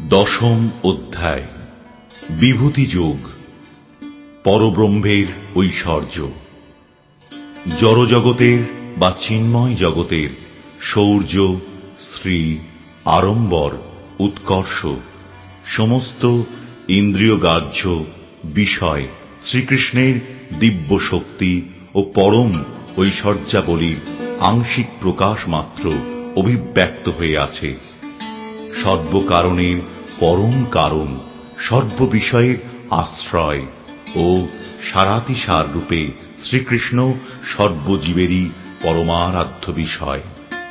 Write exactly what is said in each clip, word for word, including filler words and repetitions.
দশম অধ্যায়। বিভূতি যোগ, পরব্রহ্মের ঐশ্বর্য। জড়জগতের বা চিন্ময় জগতের শৌর্য, শ্রী, আড়ম্বর, উৎকর্ষ, সমস্ত ইন্দ্রিয়গ্রাহ্য বিষয় শ্রীকৃষ্ণের দিব্য শক্তি ও পরম ঐশ্বর্যাবলীর আংশিক প্রকাশ মাত্র অভিব্যক্ত হয়ে আছে। সর্বকারণের পরম কারণ, সর্ববিষয়ের আশ্রয় ও সারাতিসার রূপে শ্রীকৃষ্ণ সর্বজীবেরই পরমারাধ্য বিষয়।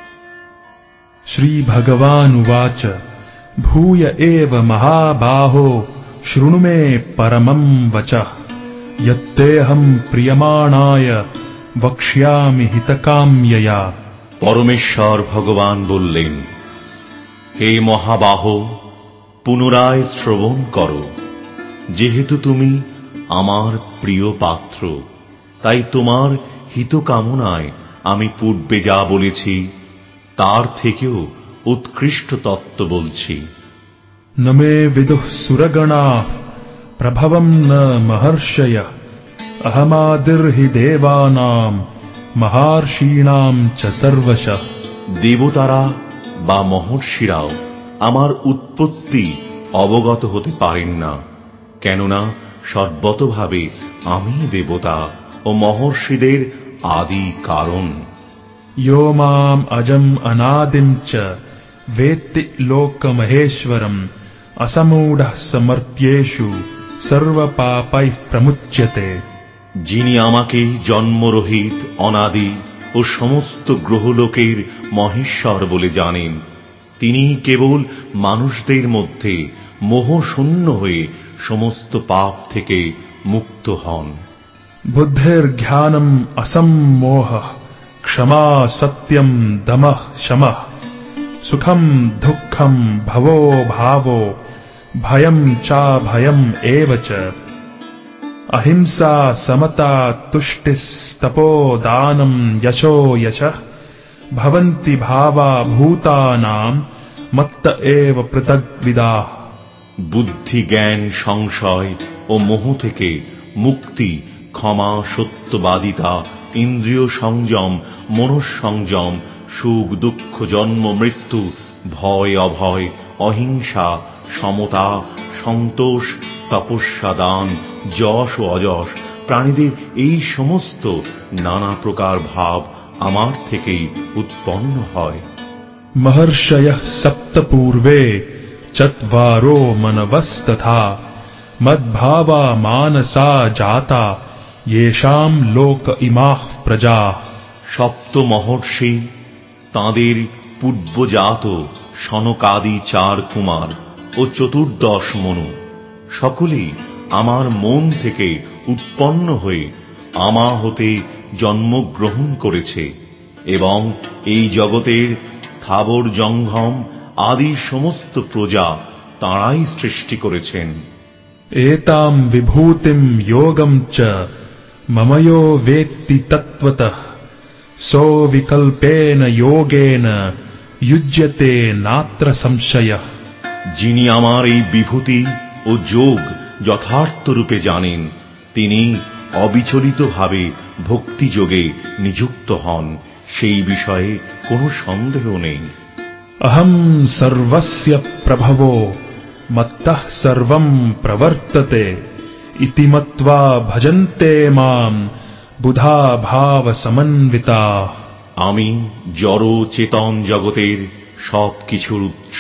শ্রী ভগবানুবাচ ভূয় এব মহাবাহো শৃণু মে পরমং বচঃ যত্তেহং প্রিয়মাণায় বক্ষ্যামি হিতকাম্যয়া। পরমেশ্বর ভগবান বললেন, হে মহাবাহ, পুনরায় শ্রবণ করো। যেহেতু তুমি আমার প্রিয় পাত্র, তাই তোমার হিতকামনায় আমি পূর্বে যা বলেছি তার থেকেও উৎকৃষ্ট তত্ত্ব বলছি। ন মে বিদুঃ সুরগণাঃ প্রভবং ন মহর্ষয়ঃ অহমাদির্হি দেবানাং মহর্ষীণাং চ সর্বশঃ। দেবতারা বা মহর্ষিরাও আমার উৎপত্তি অবগত হতে পারেন না, কেননা সর্বতভাবে আমি দেবতা ও মহর্ষিদের আদি কারণ। यो माम् अजम् अनादिम् च वेत्ति लोकमहेश्वरम् असमूढः समर्थ्येषु सर्वपापैः प्रमुच्यते। যিনি আমাকে জন্মরহিত, অনাদি ও সমস্ত গ্রহলোকের মহেশ্বর বলে জানেন, তিনি কেবল মানুষদের মধ্যে মোহশূন্য হয়ে সমস্ত পাপ থেকে মুক্ত হন। बुद्धिर्ज्ञानम् असम्मोहः क्षमा सत्यम् दमः शमः सुखम् दुःखम् भवो भावो भयम् चाभयम् एव च अहिंसा समता तुष्टिस्तपोदानम् यशो यशः भवन्ति भावा भूतानाम् मत्त एव पृथग्विदाः। বুদ্ধি, জ্ঞান, সংশয় ও মোহ থেকে মুক্তি, ক্ষমা, সত্যবাদিতা, ইন্দ্রিয় সংযম, মনঃসংযম, সুখ দুঃখ, জন্ম মৃত্যু, ভয় অভয়, অহিংসা, সমতা, সন্তোষ, তপস্যা, দান, যশ ও অযশ, প্রাণীদের এই সমস্ত নানা প্রকার ভাব আমার থেকেই উৎপন্ন হয়। महर्षयः सप्त पूर्वे चत्वारो मनवस्तथा मद्भावा मानसा जाता येषाम् लोक इमाः प्रजाः। সপ্ত মহর্ষি, তাঁদের পূর্বজাত সনকাদি চার কুমার ও চতুর্দশ মনু, সকলেই আমার মন থেকে উৎপন্ন হয়ে আমা হতে জন্মগ্রহণ করেছে এবং এই জগতের স্থাবর জঙ্গম আদি সমস্ত প্রজা তাঁরাই সৃষ্টি করেছেন। एतां विभूतिं योगं च मम यो वेत्ति तत्त्वतः सो विकल्पेन योगेन युज्यते नात्र संशयः। যিনি আমার এই বিভূতি ও যোগ যথার্থ রূপে জানেন, তিনি অবিচলিতভাবে ভক্তিযোগে নিযুক্ত হন, সেই বিষয়ে কোনো সন্দেহ নেই। अहं सर्वस्य प्रभवो मत्तः सर्वं प्रवर्तते इति मत्वा भजन्ते मां बुधा भाव समन्विताः। আমি জড় চেতন জগতের সব কিছুর উৎস,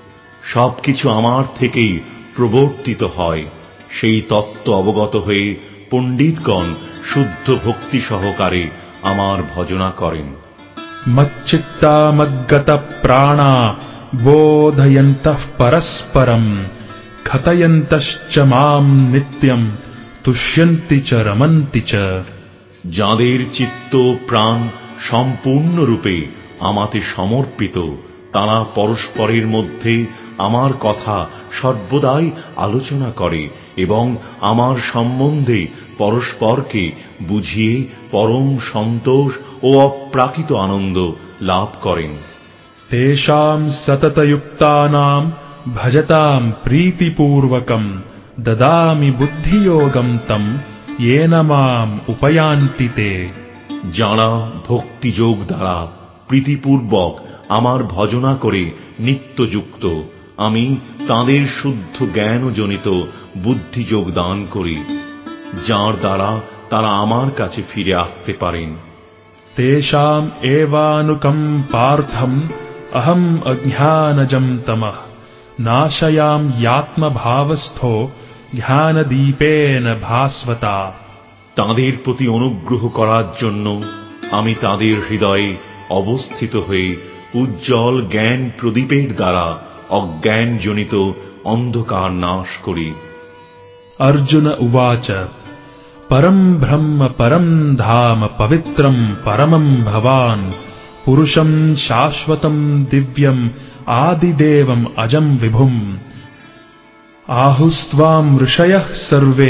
সবকিছু আমার থেকেই প্রবর্তিত হয়, সেই তত্ত্ব অবগত হয়ে পণ্ডিতগণ শুদ্ধ ভক্তি সহকারে আমার ভজনা করেন। मच्चित्ता मद्गत प्राणा बोधयन्तः परस्परं कथयन्तश्च मां नित्यं तुष्यन्ति च रमन्ति च। যাঁদের চিত্ত প্রাণ সম্পূর্ণরূপে আমাতে সমর্পিত, তাঁরা পরস্পরের মধ্যে আমার কথা সর্বদাই আলোচনা করে এবং আমার সম্বন্ধে পরস্পরকে বুঝিয়ে পরম সন্তোষ ও অপ্রাকৃত আনন্দ লাভ করেন। तेषां सततयुक्तानां ভজতাম প্রীতিপূর্বকম দদামি বুদ্ধিযোগম তম येन মাম উপয়ান্তি তে। যাঁরা ভক্তিযোগ দ্বারা প্রীতিপূর্বক আমার ভজনা করে নিত্যযুক্ত, আমি তাঁদের শুদ্ধ জ্ঞানজনিত বুদ্ধিযোগ দান করি, যার দ্বারা তারা আমার কাছে ফিরে আসতে পারেন। তেষাম এবানুকম্পার্থম অহম অজ্ঞানজম তমঃ নাশয়ামি আত্মভাবস্থো জ্ঞানদীপেন ভাস্বতা। তাঁদের প্রতি অনুগ্রহ করার জন্য আমি তাঁদের হৃদয়ে অবস্থিত হয়ে উজ্জ্বল জ্ঞান প্রদীপের দ্বারা অজ্ঞানজনিত অন্ধকার নাশ করি। অর্জুন উবাচ পরম ব্রহ্ম পরম ধাম পবিত্রম পরমম ভবান পুরুষম শাশ্বতম দিব্যম আদিদেবম অজম বিভুম। আহুস্ত্বাম ঋষয়ঃ সর্বে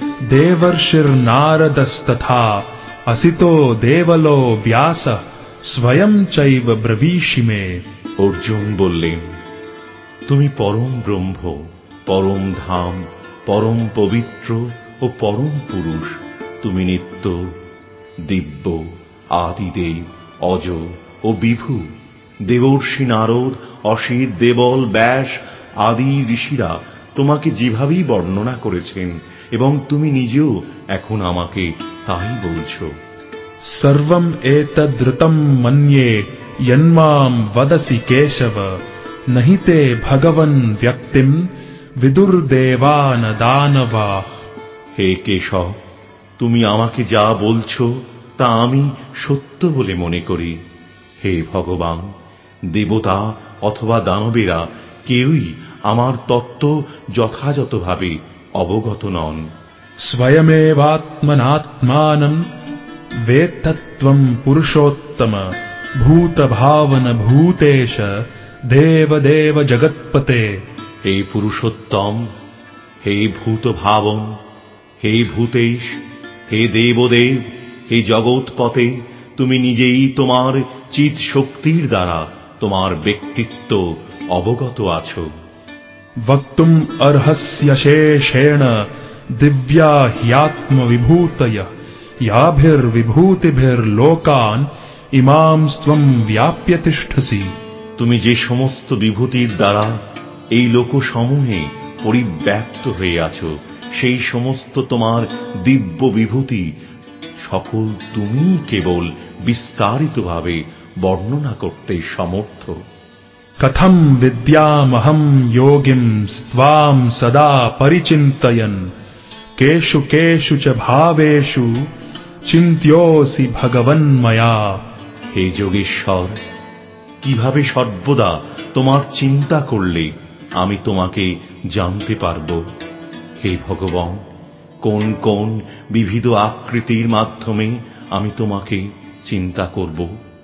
দেবর্ষির্নারদস্তথা অসিতো দেবলো ব্যাসঃ স্বয়ং চৈব ব্রবীষি মে। অর্জুন বললেন, তুমি পরম ব্রহ্ম, পরম ধাম, পরম পবিত্র ও পরম পুরুষ। তুমি নিত্য, দিব্য, আদিদেব, অজ ও বিভু। দেবর্ষি নারদ, অসিত, দেবল, ব্যাস আদি ঋষিরা তোমাকে যেভাবেই বর্ণনা করেছেন এবং তুমি নিজেও এখন আমাকে তাই বলছ। সর্বম এতদ্রুতম মন্যে যন্মাম বদসি কেশব নহি তে ভগবন ব্যক্তিম বিদুর্দেবান দানবাঃ। হে কেশব, তুমি আমাকে যা বলছ তা আমি সত্য বলে মনে করি। হে ভগবান, দেবতা অথবা দানবেরা কেউই আমার তত্ত্ব যথাযথভাবে অবগত নন। স্বয়মেবাত্মনাত্মানম বেত্তত্বম পুরুষোত্তম ভূতভাবন ভূতেশ দেবদেব জগৎপতে। হে পুরুষোত্তম, হে ভূতভাবন, হে ভূতেশ, হে দেবদেব, হে জগৎপতে, তুমি নিজেই তোমার চিৎ শক্তির দ্বারা তোমার ব্যক্তিত্ব অবগত আছো। বক্তুম অর্হস্য শেষেণ দিব্যা হ্যাত্মবিভূতয়ঃ ইয়াভির্বিভূতিভির্লোকান ইমাংস্ত্বম ব্যাপ্য তিষ্ঠসি। তুমি যে সমস্ত বিভূতির দ্বারা এই লোকসমূহে পরিব্যাপ্ত হয়ে আছো, সেই সমস্ত তোমার দিব্য বিভূতি সকল তুমিই কেবল বিস্তারিতভাবে বর্ণনা করতে সমর্থ। কথম বিদ্যামহং যোগিম স্ত্বাম সদা পরিচিন্তয়ন কেষু কেষু চ ভাবেষু চিন্ত্যোসি ভগবন ময়া। হে যোগেশ্বর, কিভাবে সর্বদা তোমার চিন্তা করলে আমি তোমাকে জানতে পারব? হে ভগবান, কোন কোন বিবিধ আকৃতির মাধ্যমে আমি তোমাকে চিন্তা করব?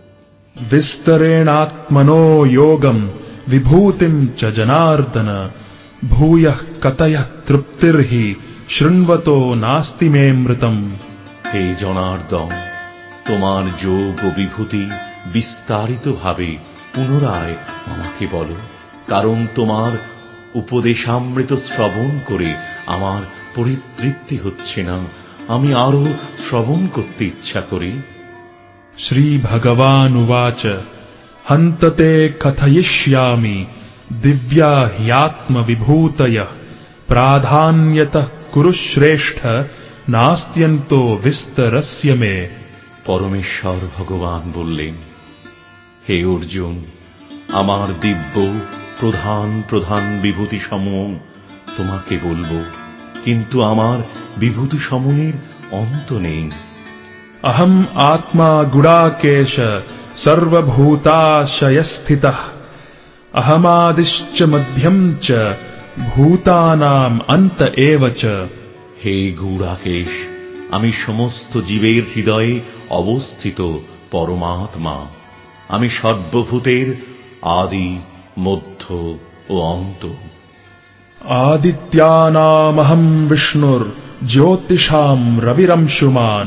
বিস্তরেণাত্মনো যোগম বিভূতিম চ জনার্দন ভূয়ঃ কতয়ঃ তৃপ্তির্হি শৃণ্বতো নাস্তি মে মৃতম। হে জনার্দন, তোমার যোগ ও বিভূতি বিস্তারিতভাবে পুনরায় আমাকে বলো, কারণ তোমার উপদেশামৃত শ্রবণ করে আমার পরিতৃপ্তি হচ্ছে না, আমি আরো শ্রবণ করতে ইচ্ছা করি। শ্রী ভগবানুবাচ হন্ত তে কথয়িষ্যামি দিব্যা হ্যাত্মবিভূতয়ঃ প্রাধান্যতঃ কুরু শ্রেষ্ঠ নাস্ত্যন্তো বিস্তরস্য মে। পরমেশ্বর ভগবান বললেন, হে অর্জুন, আমার দিব্য প্রধান প্রধান বিভূতি সমূহ তোমাকে বলবো, কিন্তু আমার বিভূতি সমূহের অন্ত নেই। অহম আত্মা গুড়াকেশ সর্বভূতাশয়স্থিতঃ অহমাদিশ্চ মধ্যম চ ভূতানাম অন্ত এব চ। হে গুড়াকেশ, আমি সমস্ত জীবের হৃদয়ে অবস্থিত পরমাত্মা। আমি সর্বভূতের আদি, মধ্য ও অন্ত। আদিত্যানামহং বিষ্ণুর জ্যোতিষাম রবিরংশুমান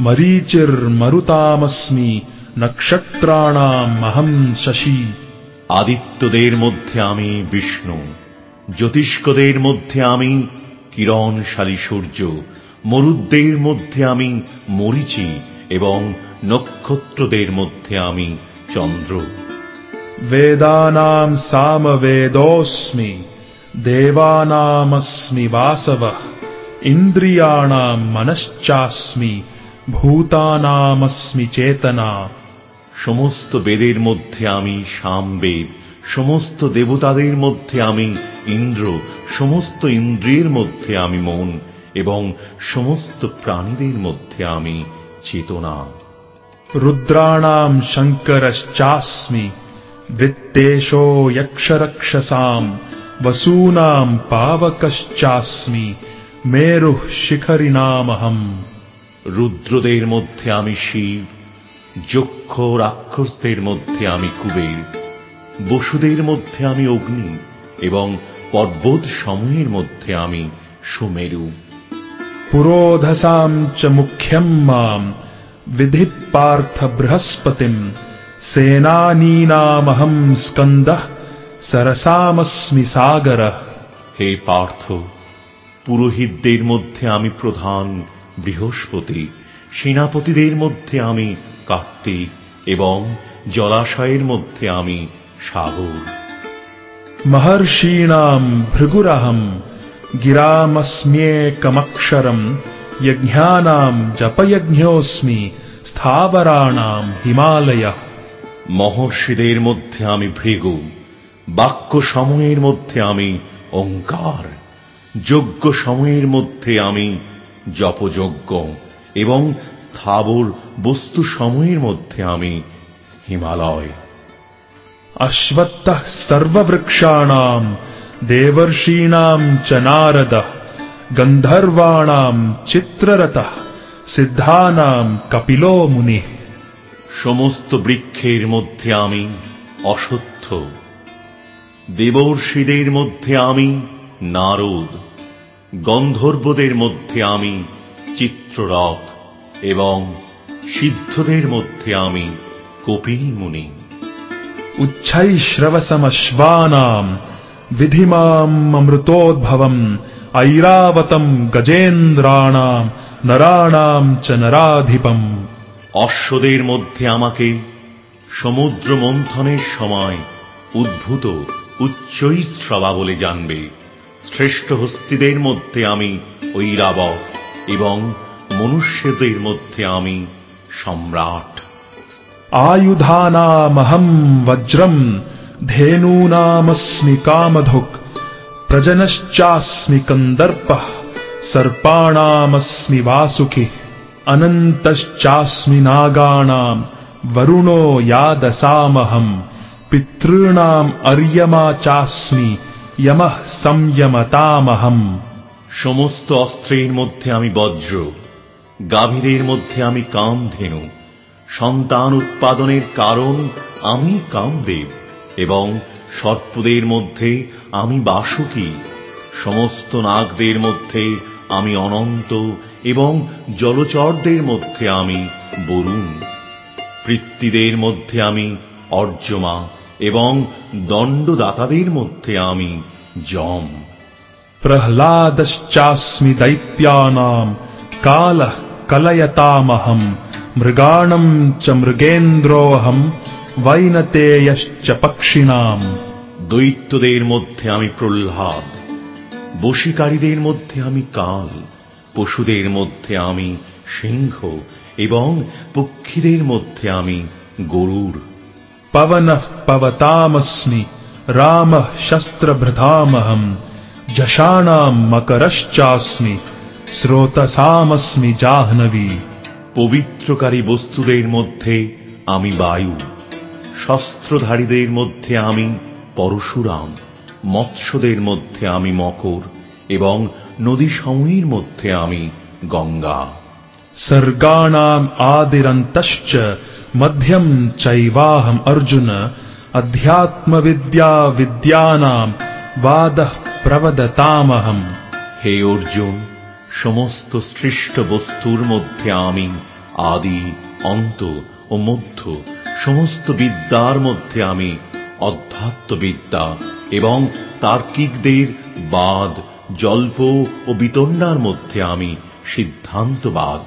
মরীচির্মরুতামস্মি নক্ষত্রাণাম অহং শশী। আদিত্যদের মধ্যে আমি বিষ্ণু, জ্যোতিষ্কদের মধ্যে আমি কিরণশালী সূর্য, মরুদ্দের মধ্যে আমি মরীচি এবং নক্ষত্রদের মধ্যে আমি চন্দ্র। বেদানাম সামবেদোস্মি, দেবানামস্মি বাসবঃ, ইন্দ্রিয়াণাম মনশ্চাস্মি, ভূতানামস্মি চেতনা। সমস্ত বেদের মধ্যে আমি সামবেদ, সমস্ত দেবতাদের মধ্যে আমি ইন্দ্র, সমস্ত ইন্দ্রিয়ের মধ্যে আমি মন এবং সমস্ত প্রাণীদের মধ্যে আমি চেতনা। রুদ্রাণাম শঙ্করশ্চাস্মি, বৃত্তেশো যক্ষরক্ষসাম, বসূনাম পাবকশ্চাস্মি, মেরুঃ শিখরিণামহম। রুদ্রদের মধ্যে আমি শিব, যক্ষ রাক্ষসদের মধ্যে আমি কুবের, বসুদের মধ্যে আমি অগ্নি এবং পর্বত সমূহের মধ্যে আমি সুমেরু। পুরোধসাম চ মুখ্যম মাম বিধি পার্থ বৃহস্পতিম, সেনানীনামহম স্কন্দঃ, সরসামস্মি সাগরঃ। হে পার্থ, পুরোহিতদের মধ্যে আমি প্রধান বৃহস্পতি, সেনাপতিদের মধ্যে আমি কার্তিক এবং জলাশয়ের মধ্যে আমি সাগর। মহর্ষীণাম ভৃগুরহম, গিরামস্ম্যেকমক্ষরম, যজ্ঞানাম জপযজ্ঞোস্মি, স্থাবরাণাম হিমালয়ঃ। মহর্ষিদের মধ্যে আমি ভৃগু, বাক্য সমূহের মধ্যে আমি ওঙ্কার, যজ্ঞ সমূহের মধ্যে আমি জপযজ্ঞ এবং স্থাবর বস্তু সমূহের মধ্যে আমি হিমালয়। অশ্বত্থঃ সর্ববৃক্ষাণাম, দেবর্ষীণাম চ নারদঃ, গন্ধর্বাণাম চিত্ররথঃ, সিদ্ধানাম কপিলো মুনিঃ। সমস্ত বৃক্ষের মধ্যে আমি অশ্বত্থ, দেবর্ষিদের মধ্যে আমি নারদ, গন্ধর্বদের মধ্যে আমি চিত্ররথ এবং সিদ্ধদের মধ্যে আমি কপিল মুনি। উচ্ছ্রৈশ্রবসমশ্বানাম, বিধিমাম অমৃতোদ্ভবম, ঐরাবতম গজেন্দ্রাণাম, নরাণাম চ নরাধিপম। অশ্বদের মধ্যে আমাকে সমুদ্র মন্থনের সময় উদ্ভূত উচ্চৈঃশ্রবা বলে জানবে। শ্রেষ্ঠ হস্তিদের মধ্যে আমি ঐরাবত এবং মনুষ্যদের মধ্যে আমি সম্রাট। আয়ুধানামহম বজ্রম, ধেনূনামস্মি কামধুক, প্রজনশ্চাস্মি কন্দর্পঃ, সর্পাণামস্মি বাসুকি, অনন্তশ্চাস্মি নাগানাম, বরুণো ইয়াদসামহম, পিতॄণাম অর্য়মা চাস্মি, যমঃ সংযমতামহম। সমস্ত অস্ত্রের মধ্যে আমি বজ্র, গাভীদের মধ্যে আমি কামধেনু, সন্তান উৎপাদনের কারণ আমি কামদেব এবং সর্পদের মধ্যে আমি বাসুকী, সমস্ত নাগদের মধ্যে আমি অনন্ত এবং জলচরদের মধ্যে আমি বরুণ, পৃত্তিদের মধ্যে আমি অর্যমা এবং দণ্ডদাতাদের মধ্যে আমি যম। প্রহ্লাদশ্চাস্মি দৈত্যানাম, কালঃ কলয়তামহম, মৃগাণম চ মৃগেন্দ্রোহম, বৈনতেয়শ্চ পক্ষিণাম। দৈত্যদের মধ্যে আমি প্রহ্লাদ, বশীকারীদের মধ্যে আমি কাল, পশুদের মধ্যে আমি সিংহ এবং পক্ষীদের মধ্যে আমি গরুড়। পবনঃ পবতামস্মি, রামঃ শস্ত্রভৃতামহম, যশানাম মকরশ্চাস্মি, স্রোতসামস্মি জাহ্নবী। পবিত্রকারী বস্তুদের মধ্যে আমি বায়ু, শস্ত্রধারীদের মধ্যে আমি পরশুরাম, মৎস্যদের মধ্যে আমি মকর এবং নদীসমূহের মধ্যে আমি গঙ্গা। সর্গাণাম আদিরন্তশ্চ মধ্যম চৈবাহম অর্জুন, অধ্যাত্মবিদ্যা বিদ্যানাম বাদঃ প্রবদতামহম। হে অর্জুন, সমস্ত সৃষ্ট বস্তুর মধ্যে আমি আদি, অন্ত ও মধ্য, সমস্ত বিদ্যার মধ্যে আমি অধ্যাত্মবিদ্যা এবং তার্কিকদের বাদ, জল্প ও বিতণ্ডার মধ্যে আমি সিদ্ধান্তবাদ।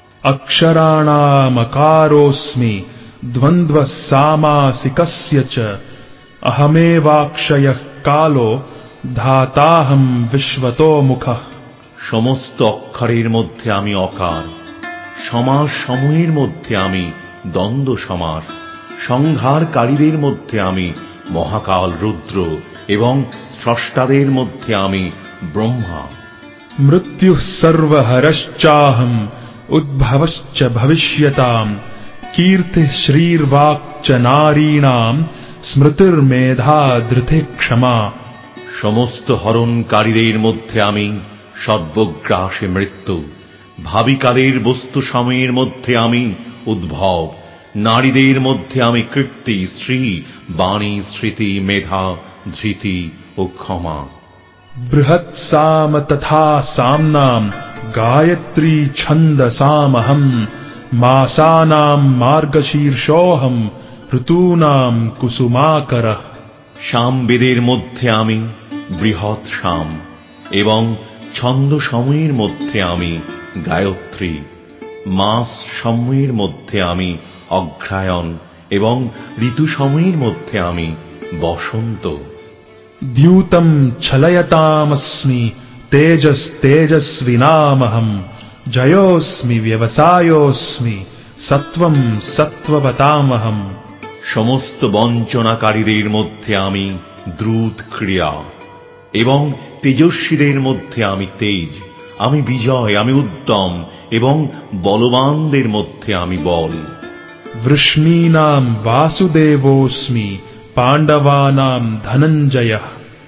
অক্ষরাণামকারোऽস্মি দ্বন্দ্ব সামাসিকস্য চ অহমেবাক্ষয়ঃ কালো ধাতাহম বিশ্বতো মুখঃ। সমস্ত অক্ষরের মধ্যে আমি অকার, সমাস সমূহের মধ্যে আমি দ্বন্দ্ব সমাস, সংহারকারীদের মধ্যে আমি মহাকাল রুদ্র এবং স্রষ্টাদের মধ্যে আমি ব্রহ্মা। মৃত্যুঃ সর্বহরশ্চাহম উদ্ভবশ্চ ভবিষ্যতাম কীর্তিঃ শ্রীর্বাক্ চ নারীণাম স্মৃতির্মেধা ধৃতিঃ ক্ষমা। সমস্ত হরণকারীদের মধ্যে আমি সর্বগ্রাসে মৃত্যু, ভাবিকালের বস্তু সময়ের মধ্যে আমি উদ্ভব, নারীদের মধ্যে আমি কীর্তি, শ্রী, বাণী, স্মৃতি, মেধা, ধৃতি ও ক্ষমা। বৃহৎ সাম তথা সাম্নাম গায়ত্রী ছন্দসামহম মাসানাম মার্গশীর্ষোহম ঋতূনাম কুসুমাকরঃ। সামবেদের মধ্যে আমি বৃহৎ সাম এবং ছন্দ সময়ের মধ্যে আমি গায়ত্রী, মাস সময়ের মধ্যে আমি অগ্রহায়ণ এবং ঋতু সময়ের মধ্যে আমি বসন্ত। দ্যূতম ছলয়তামস্মি তেজস্তেজস্বিনামহম জয়োস্মি ব্যবসায়োস্মি সত্ত্বম সত্ত্ববতামহম। সমস্ত বঞ্চনাকারীদের মধ্যে আমি দ্রুত ক্রিয়া এবং তেজস্বীদের মধ্যে আমি তেজ, আমি বিজয়, আমি উদ্যম এবং বলবানদের মধ্যে আমি বল। বৃষ্ণীনাম বাসুদেবোস্মি পাণ্ডবানাম ধনঞ্জয়ঃ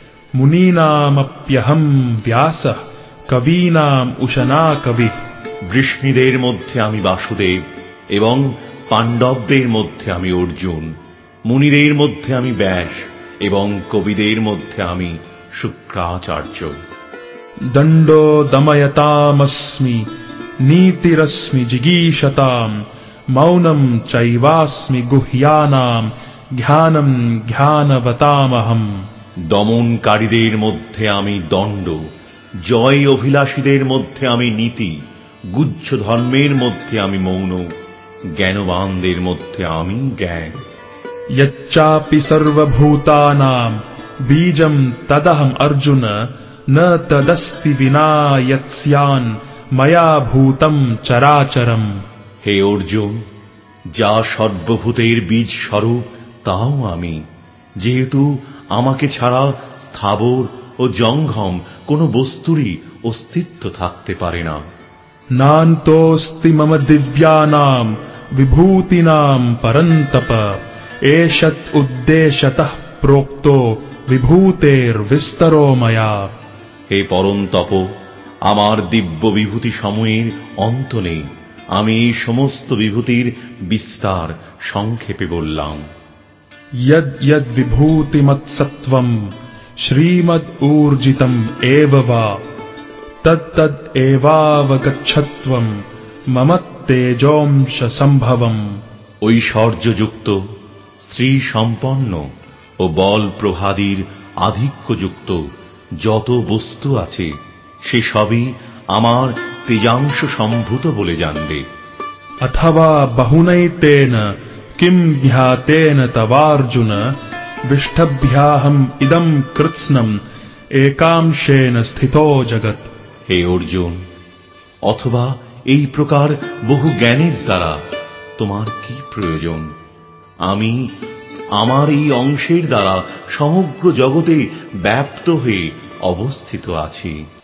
মুনীনামপ্যহম ব্যাসঃ কবীনাম উশনা কবিঃ। বৃষ্ণীদের মধ্যে আমি বাসুদেব এবং পাণ্ডবদের মধ্যে আমি অর্জুন, মুনিদের মধ্যে আমি ব্যাস এবং কবিদের মধ্যে আমি শুক্রাচার্য। দণ্ডো দময়তামস্মি নীতিরস্মি জিগীষতাম মৌনম চৈবাস্মি গুহ্যানাম জ্ঞানম জ্ঞানবতামহম। দমনকারীদের মধ্যে আমি দণ্ড, জয় অভিলাষীদের মধ্যে আমি নীতি, গুহ্য ধর্মের মধ্যে আমি মৌন, জ্ঞানবানদের মধ্যে আমি জ্ঞান। यच्चापि सर्वभूतानां बीजं तदहम् अर्जुन न तदस्ति विना यत्स्यान् मया भूतं चराचरम्। হে অর্জুন, যা সর্বভূতের বীজ স্বরূপ তাও আমি, যেহেতু আমাকে ছাড়া স্থাবর ও জঙ্গম কোন বস্তুরই অস্তিত্ব থাকতে পারে না। नान्तोऽस्ति मम दिव्यानां विभूतीनां परन्तप एषत् उद्देश्यतः प्रोक्तो विभूतेर्विस्तरो मया। হে পরন্তপ, আমার দিব্য বিভূতি সমূহের অন্ত নেই, আমি এই সমস্ত বিভূতির বিস্তার সংক্ষেপে বললাম। यद् यद् विभूतिमत्सत्त्वं श्रीमद् एव वा तत् तद् एवावगच्छत्वं मम तेजोंश सम्भवम्। ঐশ্বর্যযুক্ত, শ্রী সম্পন্ন ও বল প্রভাদির আধিক্যযুক্ত যত বস্তু আছে সে সবই আমার তেজাংশ সম্ভূত বলে জানবে। अथवा बहुनैतेन किं ज्ञातेन तवार्जुन विष्टभ्याहम् इदं कृत्स्नम् एकांशेन स्थितो जगत्। হে অর্জুন, অথবা এই প্রকার বহু জ্ঞানের দ্বারা তোমার কি প্রয়োজন? আমি আমার এই অংশের দ্বারা সমগ্র জগতে ব্যাপ্ত হয়ে অবস্থিত আছি।